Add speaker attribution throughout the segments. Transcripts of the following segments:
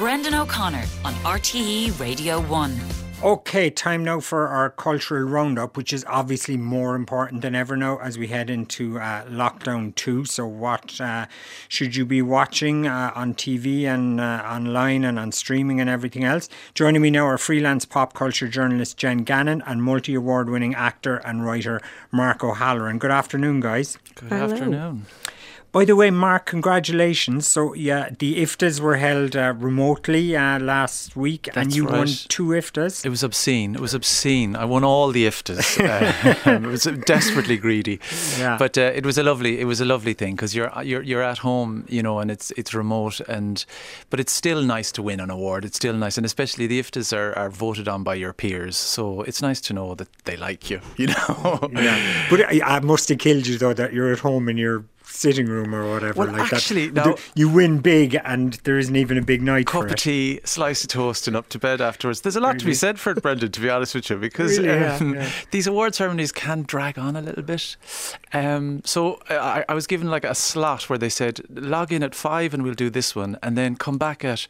Speaker 1: Brendan O'Connor on RTE Radio 1.
Speaker 2: Okay, time now for our cultural roundup, which is obviously more important than ever now as we head into lockdown 2. So what should you be watching on TV and online and on streaming and everything else? Joining me now are freelance pop culture journalist Jen Gannon and multi-award winning actor and writer Mark O'Halloran. Good afternoon, guys.
Speaker 3: Good afternoon.
Speaker 2: By the way, Mark, congratulations. So, yeah, the IFTAs were held remotely last week.
Speaker 3: That's
Speaker 2: and you
Speaker 3: right.
Speaker 2: won 2 IFTAs.
Speaker 3: It was obscene. I won all the IFTAs. It was desperately greedy.
Speaker 2: Yeah.
Speaker 3: But it was a lovely thing because you're at home, you know, and it's remote, but it's still nice to win an award. It's still nice, and especially the IFTAs are voted on by your peers. So it's nice to know that they like you, you know.
Speaker 2: Yeah. But I must have killed you, though, that you're at home in your sitting room or whatever.
Speaker 3: Well,
Speaker 2: like
Speaker 3: actually,
Speaker 2: that.
Speaker 3: now,
Speaker 2: You win big and there isn't even a big night for
Speaker 3: cup
Speaker 2: it.
Speaker 3: of tea, slice of toast and up to bed afterwards. There's a lot to be said for it, Brendan, to be honest with you, because
Speaker 2: Really,
Speaker 3: these award ceremonies can drag on a little bit. So I was given like a slot where they said log in at 5 and we'll do this one, and then come back at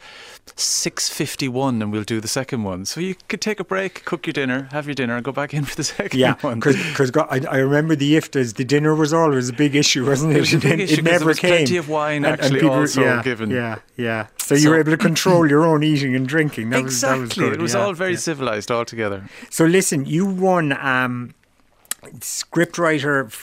Speaker 3: 6:51 and we'll do the second one. So you could take a break, cook your dinner, have your dinner and go back in for the second one.
Speaker 2: Because I remember the IFTAs, the dinner was always a big issue, wasn't it?
Speaker 3: It was a big issue
Speaker 2: it never
Speaker 3: there was
Speaker 2: came.
Speaker 3: plenty of wine actually
Speaker 2: people,
Speaker 3: also given.
Speaker 2: Yeah. So you were able to control your own eating and drinking. That
Speaker 3: Exactly.
Speaker 2: was good.
Speaker 3: It was all very civilised altogether.
Speaker 2: So listen, you won best scriptwriter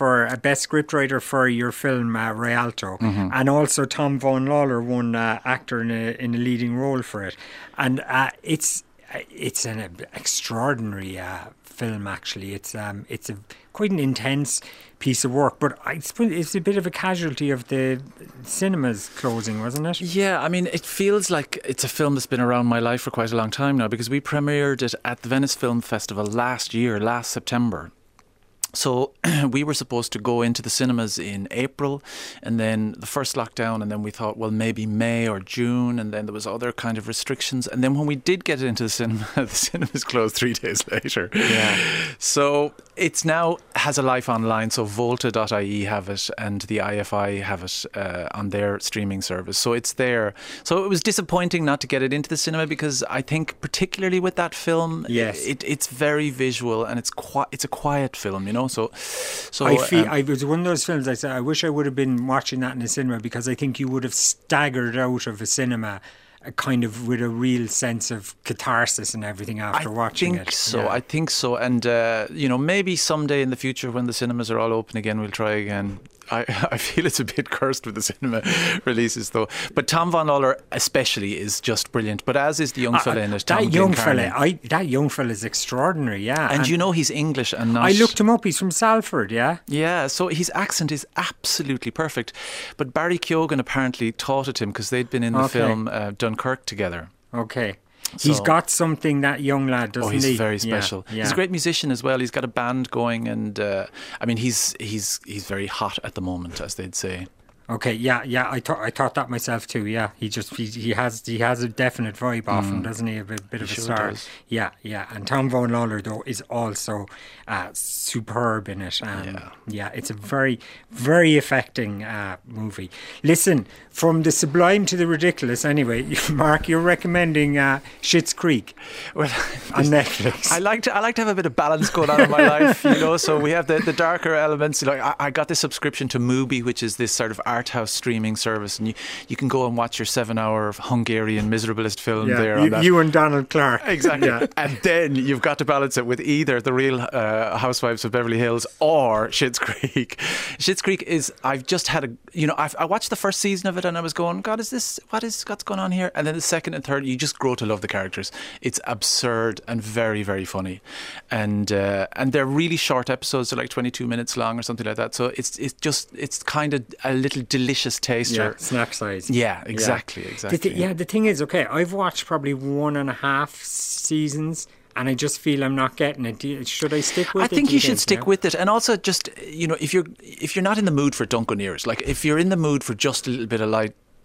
Speaker 2: for your film Rialto, and also Tom Vaughan Lawlor won actor in a leading role for it, and it's an extraordinary film. Actually, it's quite an intense piece of work, but it's a bit of a casualty of the cinemas closing, wasn't it?
Speaker 3: Yeah, I mean, it feels like it's a film that's been around my life for quite a long time now, because we premiered it at the Venice Film Festival last September. So we were supposed to go into the cinemas in April, and then the first lockdown, and then we thought, well, maybe May or June, and then there was other kind of restrictions. And then when we did get it into the cinema, the cinemas closed 3 days later. Yeah. So it's now has a life online. So Volta.ie have it, and the IFI have it on their streaming service. So it's there. So it was disappointing not to get it into the cinema, because I think particularly with that film,
Speaker 2: yes,
Speaker 3: it's very visual, and it's a quiet film, you know. So
Speaker 2: I feel it was one of those films I said I wish I would have been watching that in a cinema, because I think you would have staggered out of a cinema kind of with a real sense of catharsis and everything after watching it.
Speaker 3: I think so. And maybe someday in the future, when the cinemas are all open again, we'll try again. I feel it's a bit cursed with the cinema releases, though. But Tom Vaughan Lawlor especially is just brilliant. But as is the young fella in it,
Speaker 2: that young fella is extraordinary, yeah.
Speaker 3: And you know he's English and not...
Speaker 2: I looked him up. He's from Salford, yeah.
Speaker 3: Yeah, so his accent is absolutely perfect. But Barry Keoghan apparently taught it him, because they'd been in the film Dunkirk together.
Speaker 2: Okay. He's got something, that young lad, doesn't he?
Speaker 3: He's very special.
Speaker 2: Yeah.
Speaker 3: He's a great musician as well. He's got a band going, and I mean, he's very hot at the moment, as they'd say.
Speaker 2: Okay, yeah. I thought that myself too. Yeah, he has a definite vibe off him, doesn't he? A bit of a star.
Speaker 3: Does.
Speaker 2: Yeah. And Tom Vaughan Lawlor, though, is also superb in it. Yeah, it's a very, very affecting movie. Listen, from the sublime to the ridiculous. Anyway, Mark, you're recommending Schitt's Creek on Netflix.
Speaker 3: I like to have a bit of balance going on in my life, you know. So we have the darker elements. Like I got this subscription to Mubi, which is this sort of art house streaming service, and you can go and watch your 7-hour Hungarian miserablest film there.
Speaker 2: You and Donald Clark.
Speaker 3: Exactly. Yeah. And then you've got to balance it with either The Real Housewives of Beverly Hills or Schitt's Creek. Schitt's Creek is, I've just had I watched the first season of it and I was going, God, what's going on here? And then the second and third, you just grow to love the characters. It's absurd and very, very funny. And they're really short episodes. They're like 22 minutes long or something like that. So it's kind of a little delicious taster.
Speaker 2: Yeah, snack size.
Speaker 3: Yeah, exactly.
Speaker 2: The thing is, okay, I've watched probably 1.5 seasons, and I just feel I'm not getting it. Should I stick with it?
Speaker 3: I think you should stick with it. And also, just, if you're not in the mood for Dunk O'Neill's, like if you're in the mood for just a little bit of light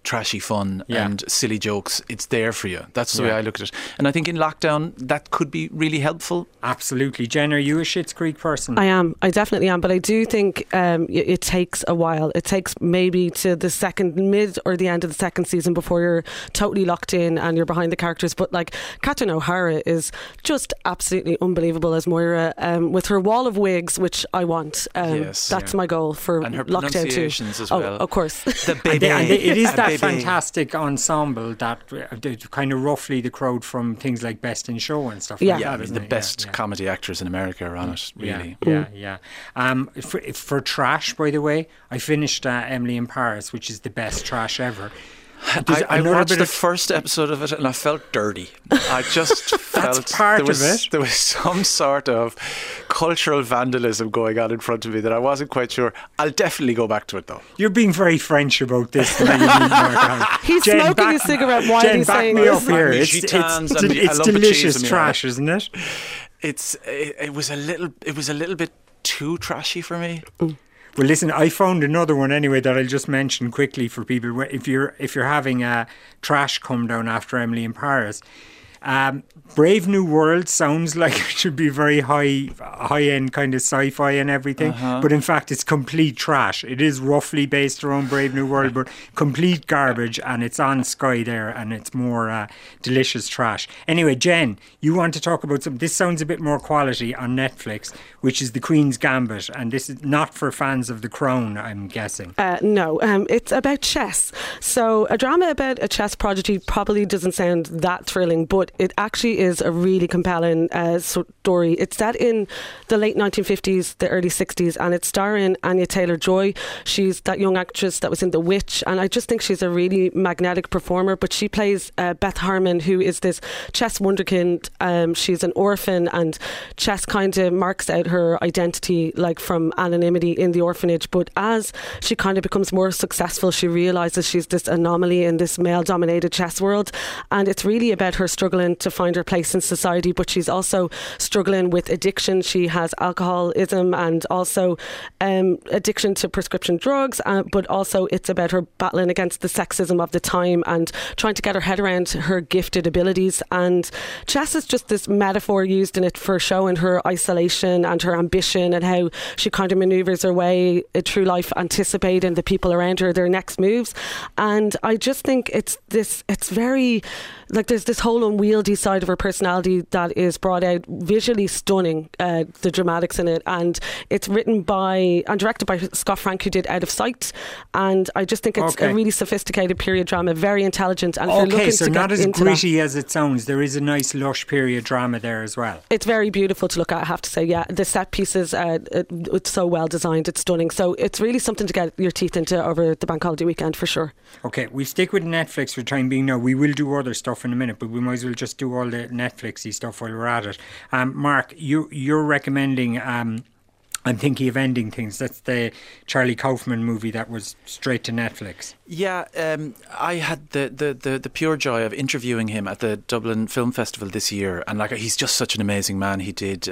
Speaker 3: trashy fun and silly jokes, it's there for you. That's the way I look at it. And I think in lockdown, that could be really helpful.
Speaker 2: Absolutely. Jen, are you a Schitt's Creek person?
Speaker 4: I am. I definitely am. But I do think it takes a while. It takes maybe to the mid or the end of the second season before you're totally locked in and you're behind the characters. But like, Catherine O'Hara is just absolutely unbelievable as Moira, with her wall of wigs, which I want. That's my goal for
Speaker 3: and her
Speaker 4: lockdown
Speaker 3: pronunciations
Speaker 4: too.
Speaker 3: as well.
Speaker 4: Of course.
Speaker 3: The baby.
Speaker 2: And it is that fantastic ensemble that kind of roughly the crowd from things like Best in Show and stuff like that.
Speaker 3: The best comedy actors in America are on it, really.
Speaker 2: Yeah. For trash, by the way, I finished Emily in Paris, which is the best trash ever.
Speaker 3: I watched the first episode of it and I felt dirty. I just felt there was some sort of cultural vandalism going on in front of me that I wasn't quite sure. I'll definitely go back to it though.
Speaker 2: You're being very French about this.
Speaker 4: He's smoking a cigarette while he's saying
Speaker 2: this.
Speaker 4: Jen,
Speaker 2: back me up here. It's delicious trash, isn't it?
Speaker 3: It was a little bit too trashy for me.
Speaker 2: Well, listen, I found another one anyway that I'll just mention quickly for people. If you're having a trash come down after Emily in Paris, Brave New World sounds like it should be very high-end kind of sci-fi and everything, but in fact it's complete trash. It is roughly based around Brave New World, but complete garbage, and it's on Sky there, and it's more delicious trash. Anyway, Jen, you want to talk about something. This sounds a bit more quality on Netflix, which is The Queen's Gambit, and this is not for fans of The Crown, I'm guessing.
Speaker 4: No, it's about chess. So a drama about a chess prodigy probably doesn't sound that thrilling, but it actually is a really compelling story. It's set in the late 1950s, the early 60s, and it's starring Anya Taylor-Joy. She's that young actress that was in The Witch, and I just think she's a really magnetic performer. But she plays Beth Harmon, who is this chess wunderkind. She's an orphan, and chess kind of marks out her identity, like from anonymity in the orphanage. But as she kind of becomes more successful, she realises she's this anomaly in this male-dominated chess world, and it's really about her struggling to find her place in society. But she's also struggling with addiction. She has alcoholism and also addiction to prescription drugs, but also it's about her battling against the sexism of the time and trying to get her head around her gifted abilities. And chess is just this metaphor used in it for showing her isolation and her ambition and how she kind of manoeuvres her way through life, anticipating the people around her, their next moves. And I just think it's very, like, there's this whole unwieldy side of her personality that is brought out, visually stunning, the dramatics in it. And it's written by and directed by Scott Frank, who did Out of Sight. And I just think it's a really sophisticated period drama, very intelligent. And if you're looking
Speaker 2: so
Speaker 4: to
Speaker 2: not
Speaker 4: get
Speaker 2: as
Speaker 4: into
Speaker 2: gritty as it sounds. There is a nice lush period drama there as well.
Speaker 4: It's very beautiful to look at, I have to say. Yeah, the set pieces, it's so well designed, it's stunning. So it's really something to get your teeth into over the bank holiday weekend for sure. Okay,
Speaker 2: we stick with Netflix for the time being now. We will do other stuff in a minute, but we might as well just do all the Netflixy stuff while we're at it. Mark, you're recommending I'm Thinking of Ending Things. That's the Charlie Kaufman movie that was straight to Netflix.
Speaker 3: Yeah, I had the pure joy of interviewing him at the Dublin Film Festival this year, and like, he's just such an amazing man. He did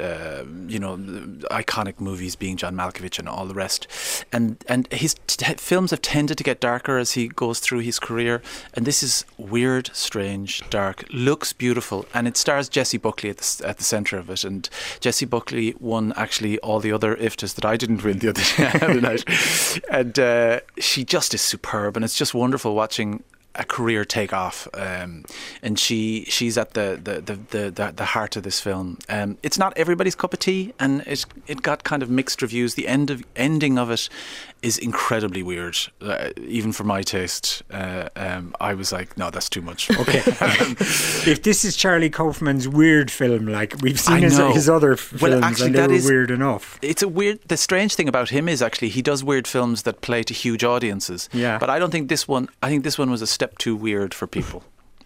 Speaker 3: iconic movies, being John Malkovich and all the rest, and his films have tended to get darker as he goes through his career, and this is weird, strange, dark, looks beautiful, and it stars Jessie Buckley at the centre of it. And Jessie Buckley won actually all the other IFTAs that I didn't win the other night, and she just is superb, and it's just wonderful watching a career take off, and she's at the heart of this film. It's not everybody's cup of tea, and it got kind of mixed reviews. The ending of it is incredibly weird, even for my taste. I was like, no, that's too much.
Speaker 2: Okay. If this is Charlie Kaufman's weird film, like we've seen his other films, and they were weird enough.
Speaker 3: It's a weird. The strange thing about him is actually he does weird films that play to huge audiences.
Speaker 2: Yeah.
Speaker 3: But I don't think this one. I think this one was a step too weird for people.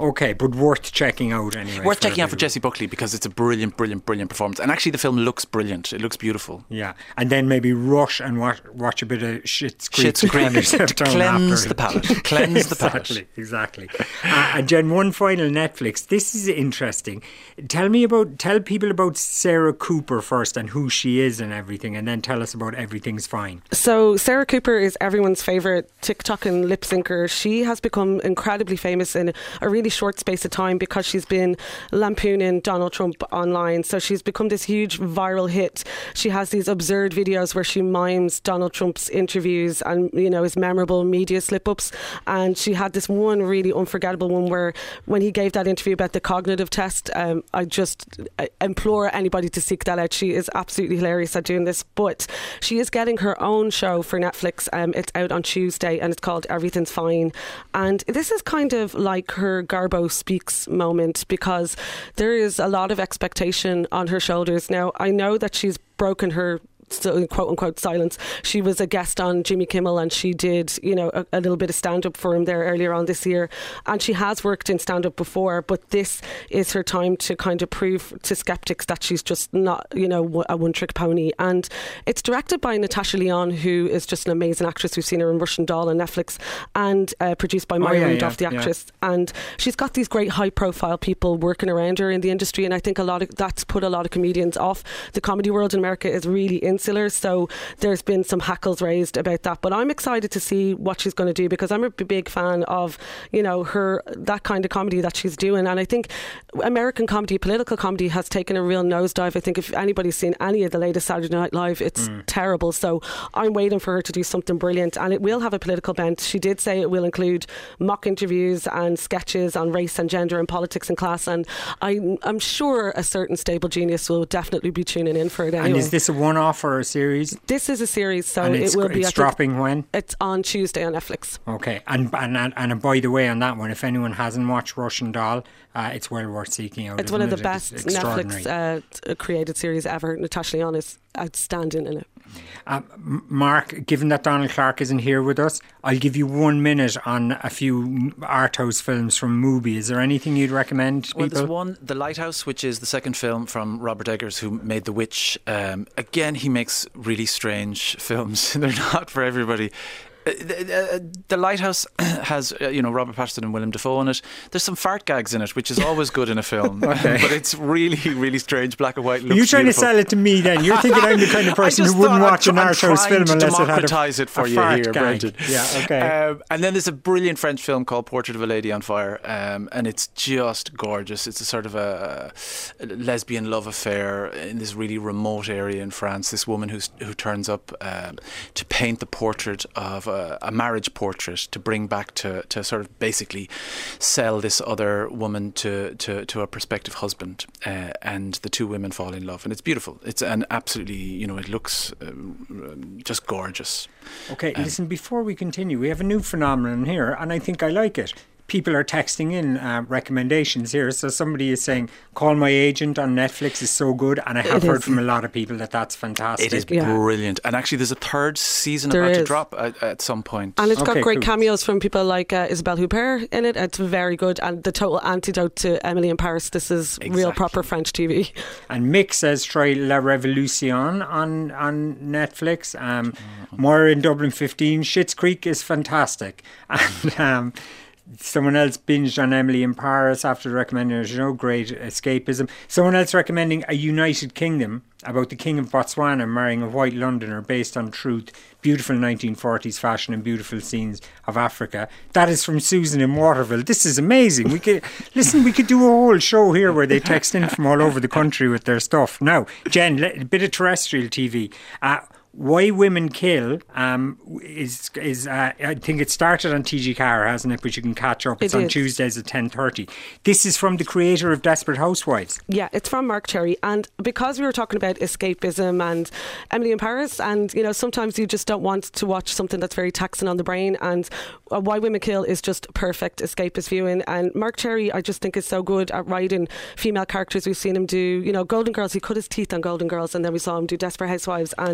Speaker 2: Okay, but worth checking out anyway.
Speaker 3: Worth checking out for Jessie Buckley because it's a brilliant performance. And actually the film looks brilliant. It looks beautiful.
Speaker 2: Yeah, and then maybe rush and watch a bit of Schitt's Creek.
Speaker 3: To cleanse the palate. Cleanse the palate.
Speaker 2: Exactly. And Jen, one final Netflix. This is interesting. Tell people about Sarah Cooper first and who she is and everything, and then tell us about Everything's Fine.
Speaker 4: So Sarah Cooper is everyone's favourite TikTok and lip syncer. She has become incredibly famous in a really short space of time because she's been lampooning Donald Trump online. So she's become this huge viral hit. She has these absurd videos where she mimes Donald Trump's interviews and, you know, his memorable media slip-ups. And she had this one really unforgettable one where when he gave that interview about the cognitive test, I just implore anybody to seek that out. She is absolutely hilarious at doing this. But she is getting her own show for Netflix. It's out on Tuesday and it's called Everything's Fine. And this is kind of like her Garbo Speaks moment because there is a lot of expectation on her shoulders. Now, I know that she's broken her quote unquote silence. She was a guest on Jimmy Kimmel and she did, you know, a little bit of stand up for him there earlier on this year. And she has worked in stand up before, but this is her time to kind of prove to skeptics that she's just not, you know, a one trick pony. And it's directed by Natasha Lyonne, who is just an amazing actress. We've seen her in Russian Doll on Netflix, and produced by Maya Rudolph, the actress. Yeah. And she's got these great high profile people working around her in the industry. And I think that's put a lot of comedians off. The comedy world in America is really insular, so there's been some hackles raised about that, but I'm excited to see what she's going to do because I'm a big fan of, you know, that kind of comedy that she's doing. And I think American comedy, political comedy, has taken a real nosedive. I think if anybody's seen any of the latest Saturday Night Live, it's terrible. So I'm waiting for her to do something brilliant, and it will have a political bent. She did say it will include mock interviews and sketches on race and gender and politics and class, and I'm sure a certain stable genius will definitely be tuning in for it anyway.
Speaker 2: And is this a one-off or a series?
Speaker 4: This is a series, so
Speaker 2: and
Speaker 4: it will be.
Speaker 2: It's dropping when?
Speaker 4: It's on Tuesday on Netflix.
Speaker 2: Okay, and by the way, on that one, if anyone hasn't watched Russian Doll, it's well worth seeking out.
Speaker 4: It's one of the best Netflix created series ever. Natasha Lyonne is outstanding in it.
Speaker 2: Mark, given that Donald Clark isn't here with us, I'll give you 1 minute on a few art house films from Mubi. Is there anything you'd recommend to people?
Speaker 3: Well, there's one, The Lighthouse, which is the second film from Robert Eggers, who made The Witch. Again, he makes really strange films. They're not for everybody. The Lighthouse has, Robert Pattinson and Willem Dafoe in it. There's some fart gags in it, which is always good in a film. Okay. But it's really, really strange, black and white. Looks
Speaker 2: You're trying
Speaker 3: beautiful.
Speaker 2: to sell it to me then. You're thinking I'm the kind of person who wouldn't watch an art house film unless it had
Speaker 3: it for you here, Brendan.
Speaker 2: Yeah, okay.
Speaker 3: And then there's a brilliant French film called Portrait of a Lady on Fire, and it's just gorgeous. It's a sort of a lesbian love affair in this really remote area in France. This woman who turns up to paint the portrait of a marriage portrait to bring back to sort of basically sell this other woman to a prospective husband, and the two women fall in love, and it's beautiful. It's an absolutely, it looks just gorgeous.
Speaker 2: Okay, listen, before we continue, we have a new phenomenon here, and I think I like it. People are texting in recommendations here. So somebody is saying, Call My Agent on Netflix is so good. And I have heard from a lot of people that that's fantastic.
Speaker 3: It is brilliant. And actually there's a third season about to drop at some point.
Speaker 4: And it's got great cameos from people like Isabelle Huppert in it. It's very good. And the total antidote to Emily in Paris. This is real proper French TV. And
Speaker 2: Mick says try La Revolution on Netflix. Moira in Dublin 15. Schitt's Creek is fantastic. And someone else binged on Emily in Paris after recommending great escapism. Someone else recommending A United Kingdom about the King of Botswana marrying a white Londoner based on truth. Beautiful 1940s fashion and beautiful scenes of Africa. That is from Susan in Waterville. This is amazing. We could do a whole show here where they text in from all over the country with their stuff. Now, Jen, a bit of terrestrial TV. Why Women Kill is I think it started on TG Car, hasn't it? But you can catch up. It's on Tuesdays at 10:30. This is from the creator of Desperate Housewives. Yeah, it's from Mark Cherry. And because we were talking about escapism and Emily in Paris, and sometimes you just don't want to watch something that's very taxing on the brain, and Why Women Kill is just perfect escapist viewing. And Mark Cherry, I just think, is so good at writing female characters. We've seen him do, Golden Girls. He cut his teeth on Golden Girls, and then we saw him do Desperate Housewives. And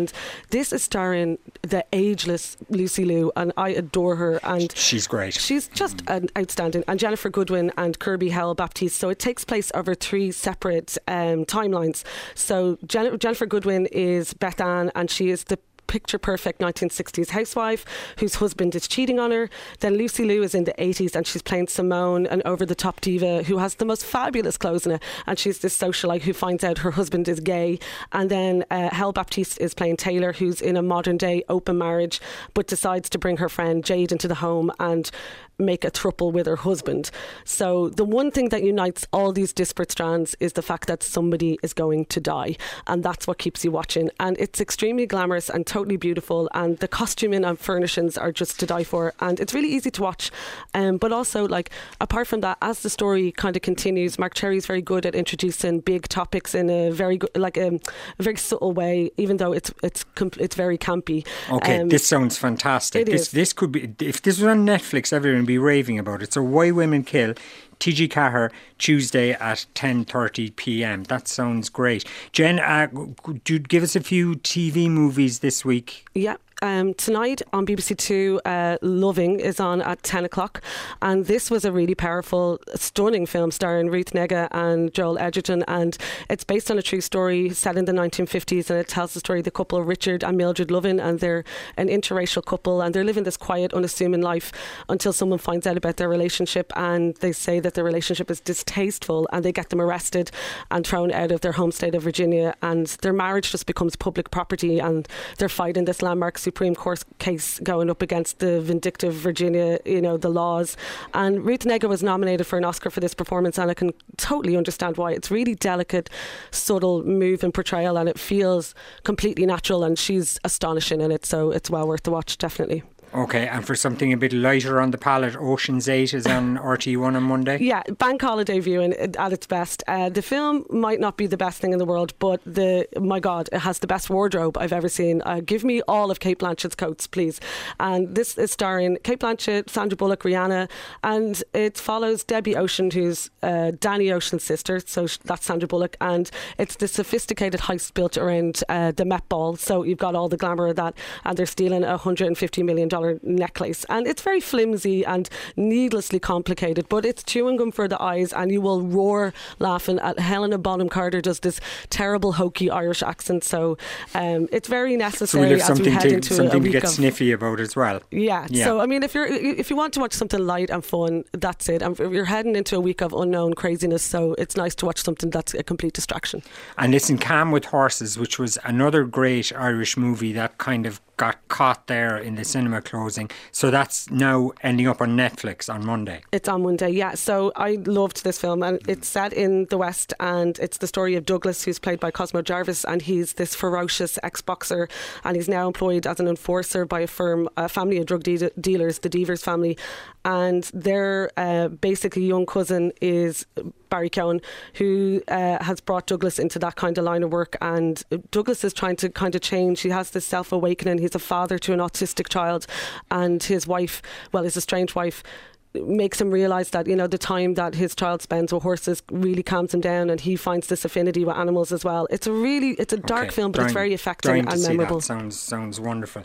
Speaker 4: This is starring the ageless Lucy Liu, and I adore her. And
Speaker 2: she's great.
Speaker 4: She's just outstanding. And Jennifer Goodwin and Kirby Howell-Baptiste. So it takes place over 3 separate timelines. So Jennifer Goodwin is Beth Ann, and she is the picture perfect 1960s housewife whose husband is cheating on her. Then Lucy Liu is in the 80s and she's playing Simone, an over the top diva who has the most fabulous clothes in it, and she's this socialite who finds out her husband is gay. And then Hel Baptiste is playing Taylor, who's in a modern day open marriage but decides to bring her friend Jade into the home and make a throuple with her husband. So the one thing that unites all these disparate strands is the fact that somebody is going to die, and that's what keeps you watching. And it's extremely glamorous and totally beautiful, and the costuming and furnishings are just to die for, and it's really easy to watch. But also, like, apart from that, as the story kind of continues, Mark Cherry is very good at introducing big topics in a very good, like a very subtle way, even though it's very campy.
Speaker 2: Okay, this sounds fantastic. This could be, if this was on Netflix, everyone be raving about it. So Why Women Kill, TG Cahir, Tuesday at 10:30 p.m. That sounds great. Jen, could you give us a few TV movies this week?
Speaker 4: Yeah. Tonight on BBC Two, Loving is on at 10 o'clock, and this was a really powerful, stunning film starring Ruth Negga and Joel Edgerton, and it's based on a true story set in the 1950s, and it tells the story of the couple Richard and Mildred Loving, and they're an interracial couple, and they're living this quiet, unassuming life until someone finds out about their relationship, and they say that their relationship is distasteful, and they get them arrested and thrown out of their home state of Virginia, and their marriage just becomes public property, and they're fighting this landmark Supreme Court case going up against the vindictive Virginia, the laws. And Ruth Negga was nominated for an Oscar for this performance, and I can totally understand why. It's really delicate, subtle move and portrayal, and it feels completely natural, and she's astonishing in it, so it's well worth the watch, definitely.
Speaker 2: Okay, and for something a bit lighter on the palate, Ocean's 8 is on RTÉ1 on Monday? Yeah,
Speaker 4: bank holiday viewing at its best. The film might not be the best thing in the world, but my God, it has the best wardrobe I've ever seen. Give me all of Cate Blanchett's coats, please. And this is starring Cate Blanchett, Sandra Bullock, Rihanna, and it follows Debbie Ocean, who's Danny Ocean's sister, so that's Sandra Bullock, and it's the sophisticated heist built around the Met Ball, so you've got all the glamour of that, and they're stealing a $150 million necklace, and it's very flimsy and needlessly complicated, but it's chewing gum for the eyes, and you will roar laughing at Helena Bonham Carter does this terrible hokey Irish accent, so it's very necessary as we head into
Speaker 2: something to get sniffy about as well.
Speaker 4: Yeah. So I mean, if you want to watch something light and fun, that's it. And you're heading into a week of unknown craziness, so it's nice to watch something that's a complete distraction.
Speaker 2: And listen, Calm with Horses, which was another great Irish movie that kind of got caught there in the cinema closing, so that's now ending up on Netflix on Monday.
Speaker 4: It's on Monday, yeah. So I loved this film, and it's set in the West, and it's the story of Douglas, who's played by Cosmo Jarvis, and he's this ferocious ex-boxer, and he's now employed as an enforcer by a family of drug dealers, the Deavers family, and their basically young cousin is Barry Keoghan, who has brought Douglas into that kind of line of work, and Douglas is trying to kind of change. He has this self-awakening. He's a father to an autistic child, and his wife, his estranged wife, makes him realise that the time that his child spends with horses really calms him down, and he finds this affinity with animals as well. It's a dark film, but it's very affecting and memorable.
Speaker 2: Sounds wonderful.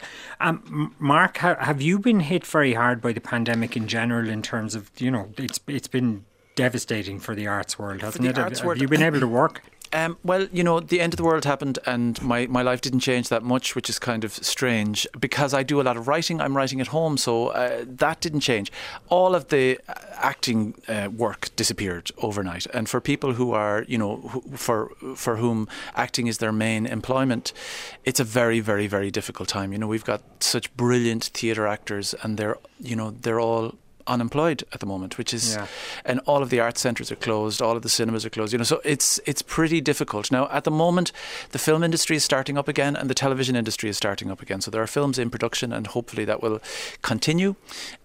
Speaker 2: Mark, have you been hit very hard by the pandemic in general in terms of it's been devastating for the arts world, hasn't it? Have you been able to work?
Speaker 3: Well, the end of the world happened, and my life didn't change that much, which is kind of strange because I do a lot of writing. I'm writing at home, so that didn't change. All of the acting work disappeared overnight, and for people who are, for whom acting is their main employment, it's a very, very, very difficult time. We've got such brilliant theatre actors, and they're all unemployed at the moment, which is, and all of the art centres are closed, all of the cinemas are closed, so it's pretty difficult. Now, at the moment, the film industry is starting up again, and the television industry is starting up again, so there are films in production, and hopefully that will continue.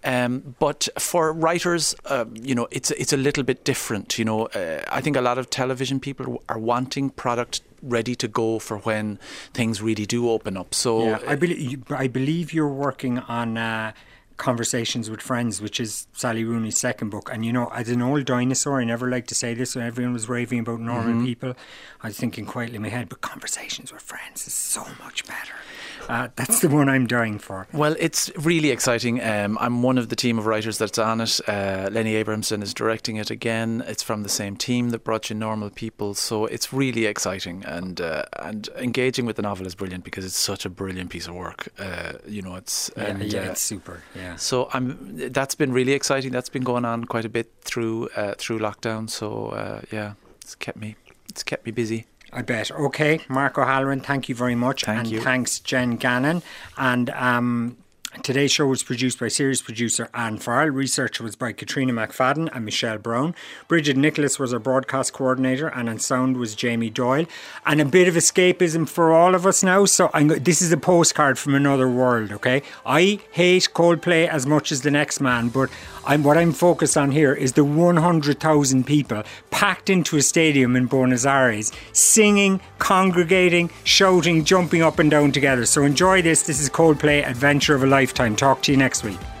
Speaker 3: But for writers, it's a little bit different. I think a lot of television people are wanting product ready to go for when things really do open up. So
Speaker 2: I believe you're working on Conversations with Friends, which is Sally Rooney's second book. And, you know, as an old dinosaur, I never liked to say this when everyone was raving about normal people. I was thinking quietly in my head, but Conversations with Friends is so much better. That's the one I'm dying for.
Speaker 3: Well, it's really exciting. I'm one of the team of writers that's on it. Lenny Abrahamson is directing it again. It's from the same team that brought you Normal People, so it's really exciting. And engaging with the novel is brilliant because it's such a brilliant piece of work. You know, it's
Speaker 2: it's super. Yeah.
Speaker 3: So that's been really exciting. That's been going on quite a bit through lockdown. So it's kept me busy.
Speaker 2: I bet. Okay, Mark O'Halloran, thank you very much.
Speaker 3: Thank you.
Speaker 2: Thanks, Jen Gannon. And today's show was produced by series producer Anne Farrell. Research was by Katrina McFadden and Michelle Brown. Bridget Nicholas was our broadcast coordinator, and on sound was Jamie Doyle. And a bit of escapism for all of us now. So this is a postcard from another world, okay? I hate Coldplay as much as the next man, but what I'm focused on here is the 100,000 people packed into a stadium in Buenos Aires, singing, congregating, shouting, jumping up and down together. So enjoy this. This is Coldplay, Adventure of a Lifetime. Talk to you next week.